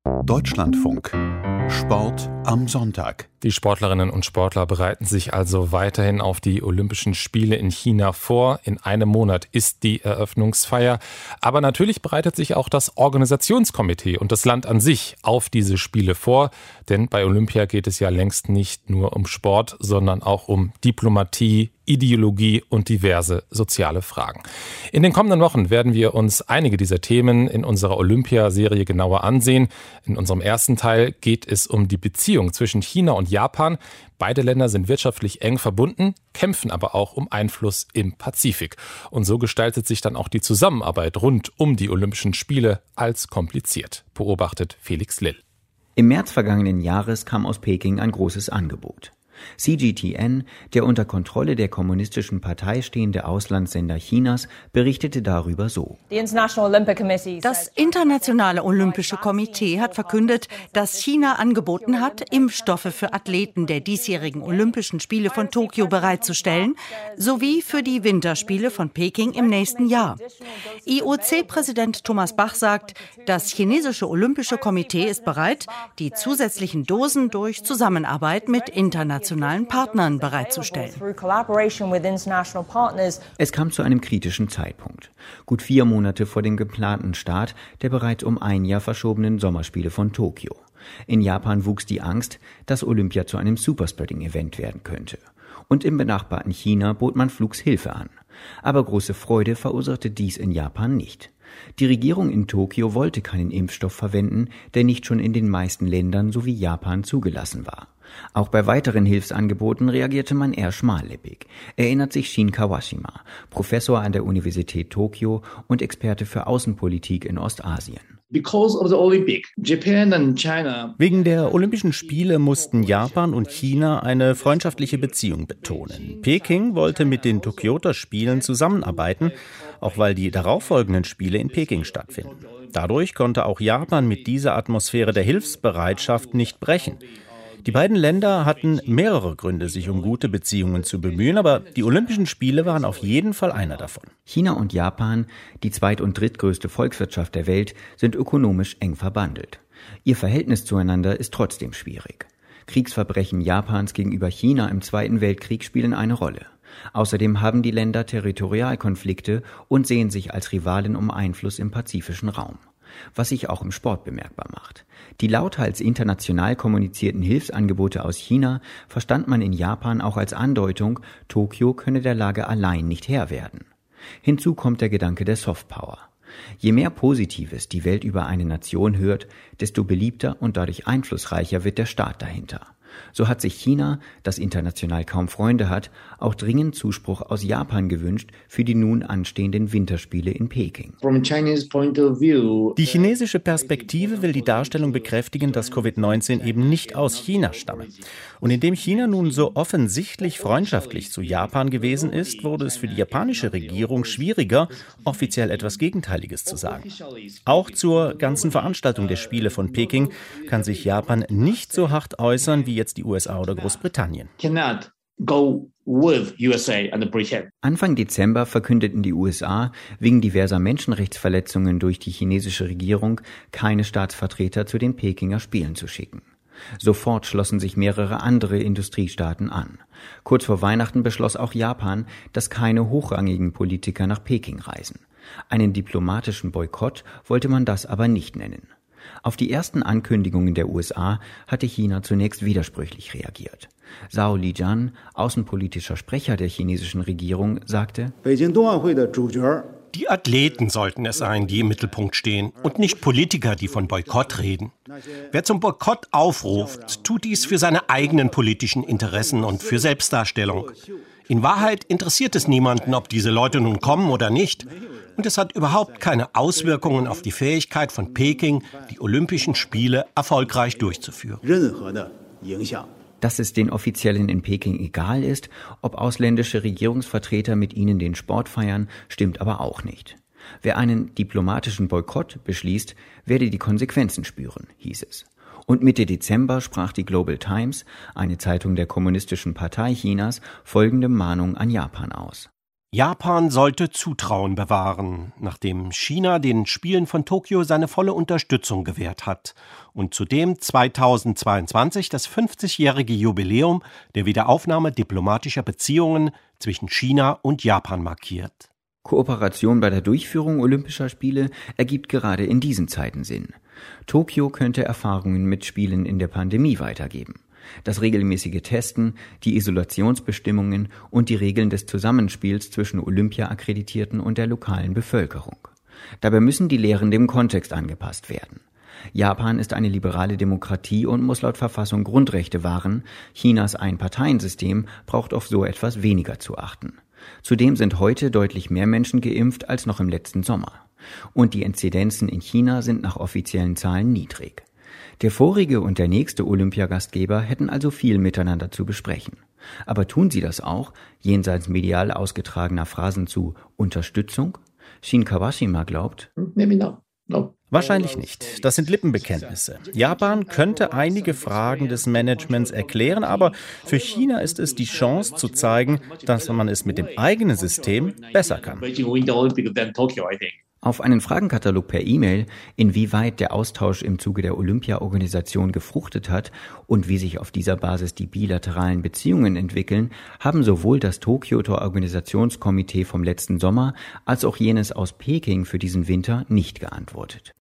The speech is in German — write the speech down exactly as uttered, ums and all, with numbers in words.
Deutschlandfunk. Sport am Sonntag. Die Sportlerinnen und Sportler bereiten sich also weiterhin auf die Olympischen Spiele in China vor. In einem Monat ist die Eröffnungsfeier. Aber natürlich bereitet sich auch das Organisationskomitee und das Land an sich auf diese Spiele vor. Denn bei Olympia geht es ja längst nicht nur um Sport, sondern auch um Diplomatie, Ideologie und diverse soziale Fragen. In den kommenden Wochen werden wir uns einige dieser Themen in unserer Olympia-Serie genauer ansehen. In unserem ersten Teil geht es um die Beziehung zwischen China und Japan. Beide Länder sind wirtschaftlich eng verbunden, kämpfen aber auch um Einfluss im Pazifik. Und so gestaltet sich dann auch die Zusammenarbeit rund um die Olympischen Spiele als kompliziert, beobachtet Felix Lill. Im März vergangenen Jahres kam aus Peking ein großes Angebot. C G T N, der unter Kontrolle der Kommunistischen Partei stehende Auslandssender Chinas, berichtete darüber so. Das Internationale Olympische Komitee hat verkündet, dass China angeboten hat, Impfstoffe für Athleten der diesjährigen Olympischen Spiele von Tokio bereitzustellen, sowie für die Winterspiele von Peking im nächsten Jahr. I O C-Präsident Thomas Bach sagt, das chinesische Olympische Komitee ist bereit, die zusätzlichen Dosen durch Zusammenarbeit mit internationalen Partnern bereitzustellen. Es kam zu einem kritischen Zeitpunkt. Gut vier Monate vor dem geplanten Start der bereits um ein Jahr verschobenen Sommerspiele von Tokio. In Japan wuchs die Angst, dass Olympia zu einem Superspreading-Event werden könnte. Und im benachbarten China bot man Flugshilfe an. Aber große Freude verursachte dies in Japan nicht. Die Regierung in Tokio wollte keinen Impfstoff verwenden, der nicht schon in den meisten Ländern sowie Japan zugelassen war. Auch bei weiteren Hilfsangeboten reagierte man eher schmallippig, erinnert sich Shin Kawashima, Professor an der Universität Tokio und Experte für Außenpolitik in Ostasien. Wegen der Olympischen Spiele mussten Japan und China eine freundschaftliche Beziehung betonen. Peking wollte mit den Tokioter Spielen zusammenarbeiten, auch weil die darauffolgenden Spiele in Peking stattfinden. Dadurch konnte auch Japan mit dieser Atmosphäre der Hilfsbereitschaft nicht brechen. Die beiden Länder hatten mehrere Gründe, sich um gute Beziehungen zu bemühen, aber die Olympischen Spiele waren auf jeden Fall einer davon. China und Japan, die zweit- und drittgrößte Volkswirtschaft der Welt, sind ökonomisch eng verbandelt. Ihr Verhältnis zueinander ist trotzdem schwierig. Kriegsverbrechen Japans gegenüber China im Zweiten Weltkrieg spielen eine Rolle. Außerdem haben die Länder Territorialkonflikte und sehen sich als Rivalen um Einfluss im pazifischen Raum. Was sich auch im Sport bemerkbar macht. Die lauthals international kommunizierten Hilfsangebote aus China verstand man in Japan auch als Andeutung, Tokio könne der Lage allein nicht Herr werden. Hinzu kommt der Gedanke der Softpower. Je mehr Positives die Welt über eine Nation hört, desto beliebter und dadurch einflussreicher wird der Staat dahinter. So hat sich China, das international kaum Freunde hat, auch dringend Zuspruch aus Japan gewünscht für die nun anstehenden Winterspiele in Peking. Die chinesische Perspektive will die Darstellung bekräftigen, dass Covid neunzehn eben nicht aus China stamme. Und indem China nun so offensichtlich freundschaftlich zu Japan gewesen ist, wurde es für die japanische Regierung schwieriger, offiziell etwas Gegenteiliges zu sagen. Auch zur ganzen Veranstaltung der Spiele von Peking kann sich Japan nicht so hart äußern wie jetzt die U S A oder Großbritannien. Anfang Dezember verkündeten die U S A wegen diverser Menschenrechtsverletzungen durch die chinesische Regierung, keine Staatsvertreter zu den Pekinger Spielen zu schicken. Sofort schlossen sich mehrere andere Industriestaaten an. Kurz vor Weihnachten beschloss auch Japan, dass keine hochrangigen Politiker nach Peking reisen. Einen diplomatischen Boykott wollte man das aber nicht nennen. Auf die ersten Ankündigungen der U S A hatte China zunächst widersprüchlich reagiert. Zhao Lijian, außenpolitischer Sprecher der chinesischen Regierung, sagte: Die Athleten sollten es sein, die im Mittelpunkt stehen und nicht Politiker, die von Boykott reden. Wer zum Boykott aufruft, tut dies für seine eigenen politischen Interessen und für Selbstdarstellung. In Wahrheit interessiert es niemanden, ob diese Leute nun kommen oder nicht. Und es hat überhaupt keine Auswirkungen auf die Fähigkeit von Peking, die Olympischen Spiele erfolgreich durchzuführen. Dass es den Offiziellen in Peking egal ist, ob ausländische Regierungsvertreter mit ihnen den Sport feiern, stimmt aber auch nicht. Wer einen diplomatischen Boykott beschließt, werde die Konsequenzen spüren, hieß es. Und Mitte Dezember sprach die Global Times, eine Zeitung der Kommunistischen Partei Chinas, folgende Mahnung an Japan aus. Japan sollte Zutrauen bewahren, nachdem China den Spielen von Tokio seine volle Unterstützung gewährt hat und zudem zweitausendzweiundzwanzig das fünfzigjährige Jubiläum der Wiederaufnahme diplomatischer Beziehungen zwischen China und Japan markiert. Kooperation bei der Durchführung Olympischer Spiele ergibt gerade in diesen Zeiten Sinn. Tokio könnte Erfahrungen mit Spielen in der Pandemie weitergeben. Das regelmäßige Testen, die Isolationsbestimmungen und die Regeln des Zusammenspiels zwischen Olympia-Akkreditierten und der lokalen Bevölkerung. Dabei müssen die Lehren dem Kontext angepasst werden. Japan ist eine liberale Demokratie und muss laut Verfassung Grundrechte wahren. Chinas Einparteiensystem braucht auf so etwas weniger zu achten. Zudem sind heute deutlich mehr Menschen geimpft als noch im letzten Sommer. Und die Inzidenzen in China sind nach offiziellen Zahlen niedrig. Der vorige und der nächste Olympiagastgeber hätten also viel miteinander zu besprechen. Aber tun sie das auch, jenseits medial ausgetragener Phrasen zu Unterstützung? Shin Kawashima glaubt, wahrscheinlich nicht. Das sind Lippenbekenntnisse. Japan könnte einige Fragen des Managements erklären, aber für China ist es die Chance zu zeigen, dass man es mit dem eigenen System besser kann. Auf einen Fragenkatalog per E-Mail, inwieweit der Austausch im Zuge der Olympia-Organisation gefruchtet hat und wie sich auf dieser Basis die bilateralen Beziehungen entwickeln, haben sowohl das Tokioter Organisationskomitee vom letzten Sommer als auch jenes aus Peking für diesen Winter nicht geantwortet.